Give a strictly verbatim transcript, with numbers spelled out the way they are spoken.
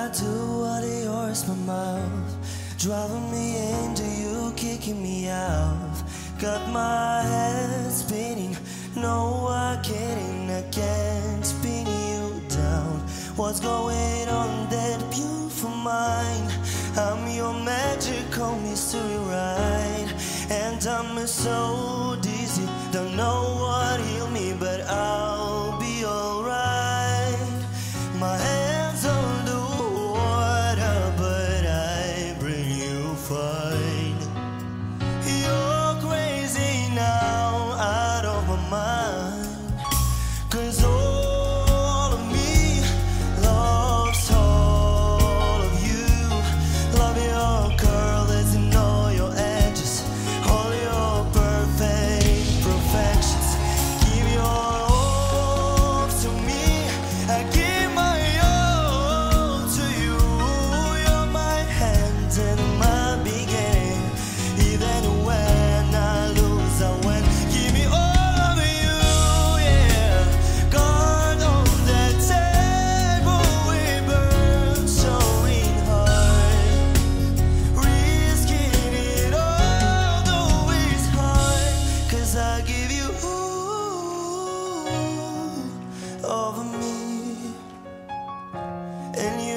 I do what it hurts my mouth, driving me into you, kicking me out. Got my head spinning, no I can't, I can't spin you down. What's going on that beautiful mind? I'm your magical mystery ride, and I'm so dizzy, don't know what heal me, but I'll be alright. My hands on the water, but I bring you fine. You're crazy now, out of my mind, 'cause all of me loves all of you. Love your curls and all your edges, all your perfect perfections. Give your all to me, I give my all to you. You're my hand and my beginning, even when I lose I win. Give me all of you, yeah. God on that table we burn so in hard, risking it all though it's hard, 'cause I give you all of me, and you